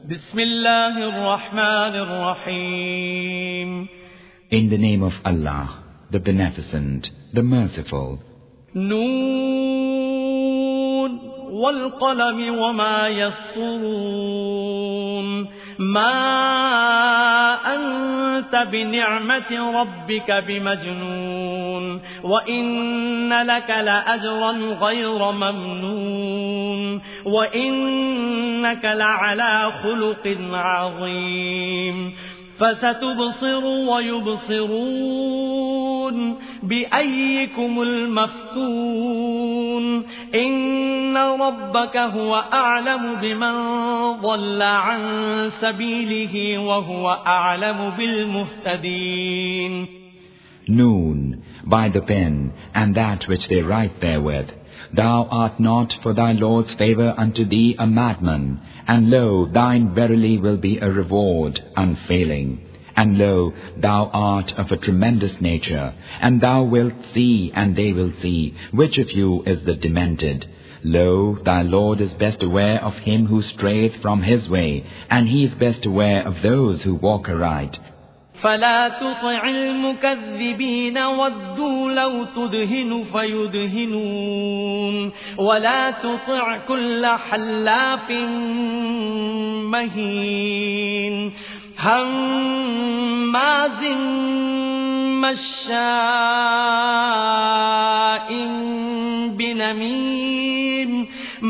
بسم الله الرحمن الرحيم. In the name of Allah, the Beneficent, the Merciful. نون والقلم وما يسطرون ما أنت بنعمة ربك بمجنون وإن لك لأجرا غير ممنون وإنك لعلى خلق عظيم فستبصر ويبصرون بأيكم المفتون إن ربك هو أعلم بمن ضل عن سبيله وهو أعلم بالمهتدين. Noon, by the pen and that which they write therewith. Thou art not for thy Lord's favour unto thee a madman, and lo, thine verily will be a reward unfailing. And lo, thou art of a tremendous nature, and thou wilt see, and they will see, which of you is the demented. Lo, thy Lord is best aware of him who strayeth from his way, and he is best aware of those who walk aright. فلا تطع المكذبين ودوا لو تدهن فيدهنون ولا تطع كل حلاف مهين هماز مشاء بنميم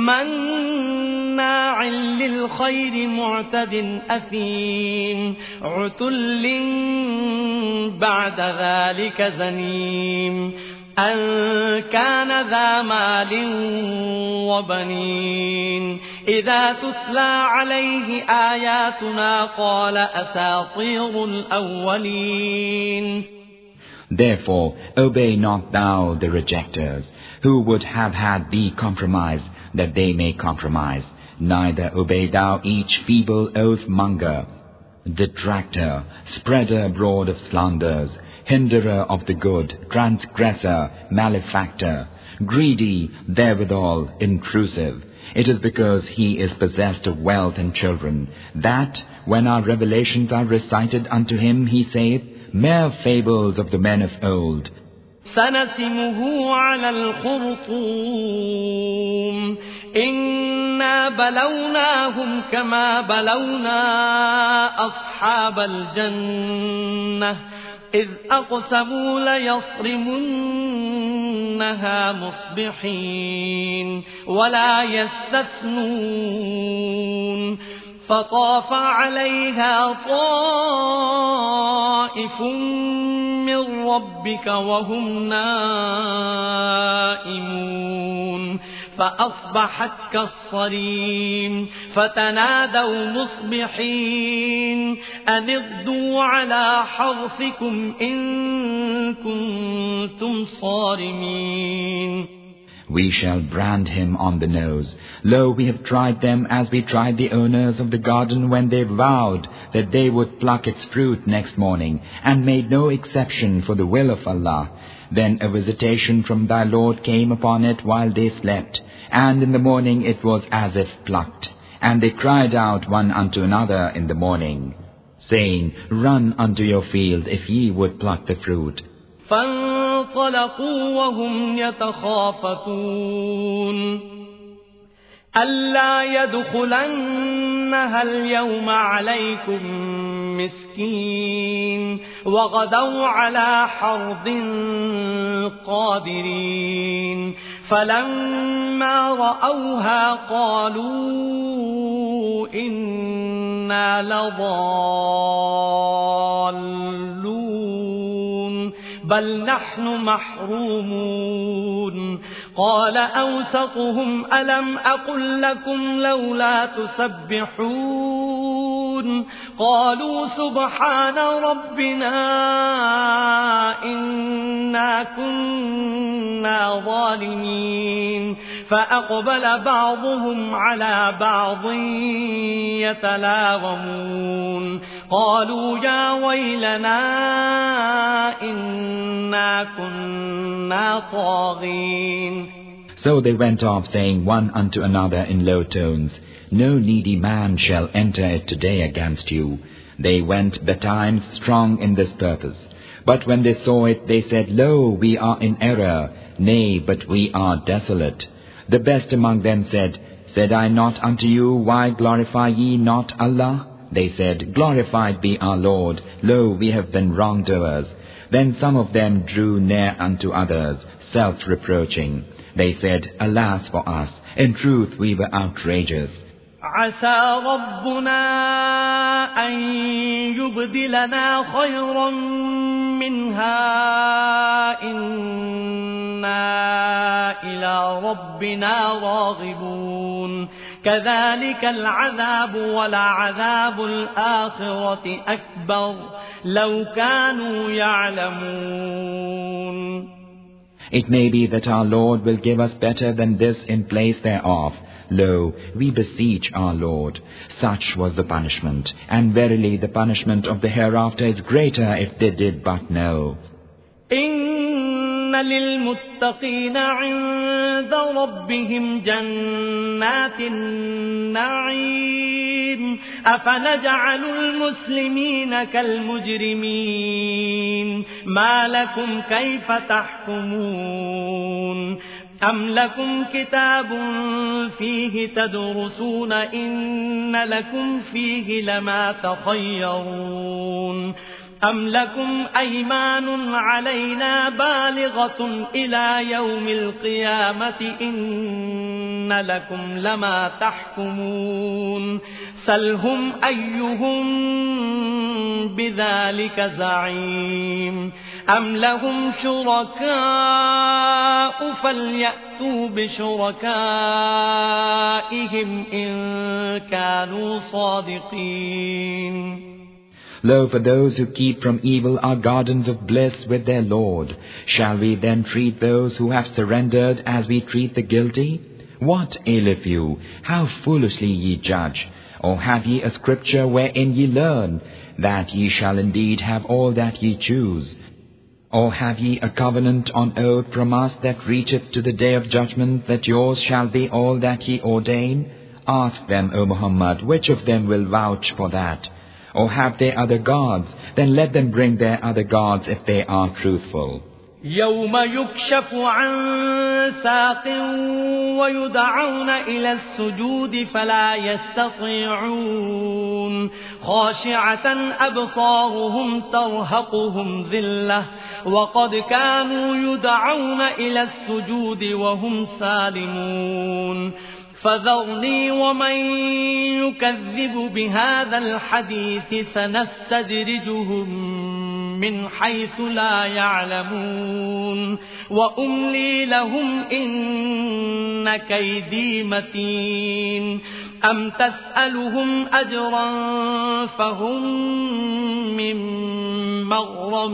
مناع للخير معتد أثيم عتل بعد ذلك زنيم أن كان ذا مال وبنين إذا تتلى عليه آياتنا قال أساطير الأولين. Therefore obey not thou the rejectors, who would have had thee compromise, that they may compromise. Neither obey thou each feeble oath-monger, detractor, spreader abroad of slanders, hinderer of the good, transgressor, malefactor, greedy, therewithal intrusive. It is because he is possessed of wealth and children, that, when our revelations are recited unto him, he saith, mere fables of the men of old. سنسمه على الخرطوم إنا بلوناهم كما بلونا أصحاب الجنة إذ أقسموا ليصرمنها مصبحين ولا يستثنون فطاف عليها طائف من ربك وهم نائمون فأصبحت كالصريم فتنادوا مصبحين أن اغدوا على حرثكم إن كنتم صارمين. We shall brand him on the nose. Lo, we have tried them as we tried the owners of the garden when they vowed that they would pluck its fruit next morning, and made no exception for the will of Allah. Then a visitation from thy Lord came upon it while they slept, and in the morning it was as if plucked. And they cried out one unto another in the morning, saying, Run unto your field if ye would pluck the fruit. فانطلقوا وهم يتخافتون ألا يدخلنها اليوم عليكم مسكين وغدوا على حرد قادرين فلما رأوها قالوا إنا لضالون بل نحن محرومون قال أوسطهم ألم أقل لكم لولا تسبحون قالوا سبحان ربنا إنا كنا ظالمين فأقبل بعضهم على بعض يتلاومون قالوا يا ويلنا إنا كنا طاغين. So they went off, saying one unto another in low tones, No needy man shall enter it today against you. They went betimes strong in this purpose. But when they saw it, they said, Lo, we are in error, nay, but we are desolate. The best among them said I not unto you, why glorify ye not Allah? They said, Glorified be our Lord, lo, we have been wrongdoers. Then some of them drew near unto others, self-reproaching. They said, Alas for us, in truth we were outrageous. عسى ربنا أن يبدلنا خيرا منها إنا إلى ربنا راغبون كذلك العذاب ولعذاب الآخرة أكبر لو كانوا يعلمون. It may be that our Lord will give us better than this in place thereof. Lo, we beseech our Lord. Such was the punishment, and verily the punishment of the hereafter is greater if they did but know. إن للمتقين عند ربهم جنات النعيم أفنجعل المسلمين كالمجرمين ما لكم كيف تحكمون أم لكم كتاب فيه تدرسون إن لكم فيه لما تخيرون أم لكم أيمان علينا بالغة إلى يوم القيامة إن لكم لما تحكمون سلهم أيهم بذلك زعيم أم لهم شركاء فليأتوا بشركائهم إن كانوا صادقين. Lo, for those who keep from evil are gardens of bliss with their Lord. Shall we then treat those who have surrendered as we treat the guilty? What aileth you? How foolishly ye judge! Or have ye a scripture wherein ye learn that ye shall indeed have all that ye choose? Or have ye a covenant on oath from us that reacheth to the day of judgment, that yours shall be all that ye ordain? Ask them, O Muhammad, which of them will vouch for that? Or have they other gods? Then let them bring their other gods if they are truthful. يوم يكشف عن ساق ويدعون إلى السجود فلا يستطيعون خاشعة أبصارهم ترهقهم ذلة وقد كانوا يدعون إلى السجود وهم سالمون فذرني ومن يكذب بهذا الحديث سنستدرجهم من حيث لا يعلمون وأملي لهم إن كيدي متين أم تسألهم أجرا فهم من مغرم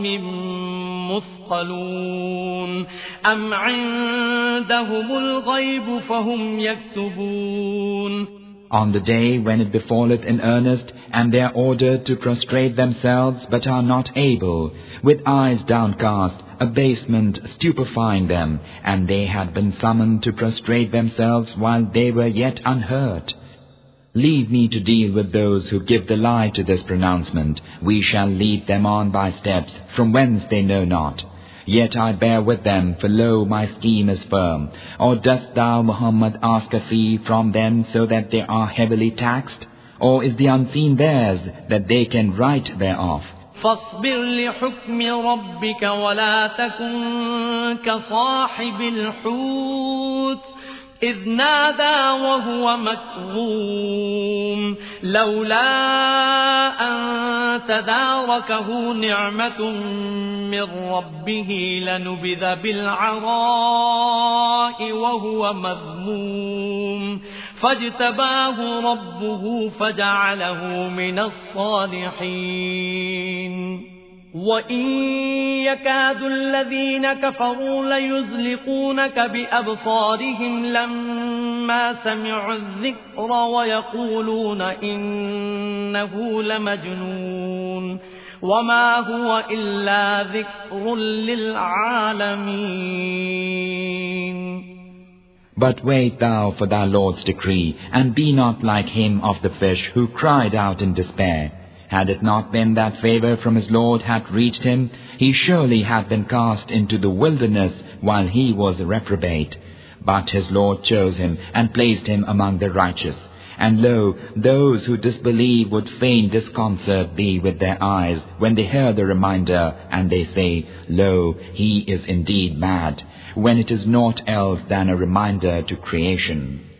مثقلون أم عندهم الغيب فهم يكتبون. On the day when it befalleth in earnest, and they are ordered to prostrate themselves, but are not able, with eyes downcast, abasement stupefying them, and they had been summoned to prostrate themselves while they were yet unhurt. Leave me to deal with those who give the lie to this pronouncement. We shall lead them on by steps, from whence they know not. Yet I bear with them, for lo, my scheme is firm. Or dost thou, Muhammad, ask a fee from them so that they are heavily taxed? Or is the unseen theirs, that they can write thereof? فاصبر لحكم ربك ولا تكن كصاحب الحوت إذ نادى وهو مكظوم لولا أن تداركه نعمة من ربه لنبذ بالعراء وهو مذموم فاجتباه ربه فجعله من الصالحين. وإن يكاد الذين كفروا ليزلقونك بأبصارهم لما سمعوا الذكر ويقولون إنه لمجنون وما هو إلا ذكر للعالمين. But wait thou for thy Lord's decree, and be not like him of the fish who cried out in despair. Had it not been that favor from his Lord had reached him, he surely had been cast into the wilderness while he was a reprobate. But his Lord chose him and placed him among the righteous. And lo, those who disbelieve would fain disconcert thee with their eyes when they hear the reminder, and they say, Lo, he is indeed mad, when it is naught else than a reminder to creation.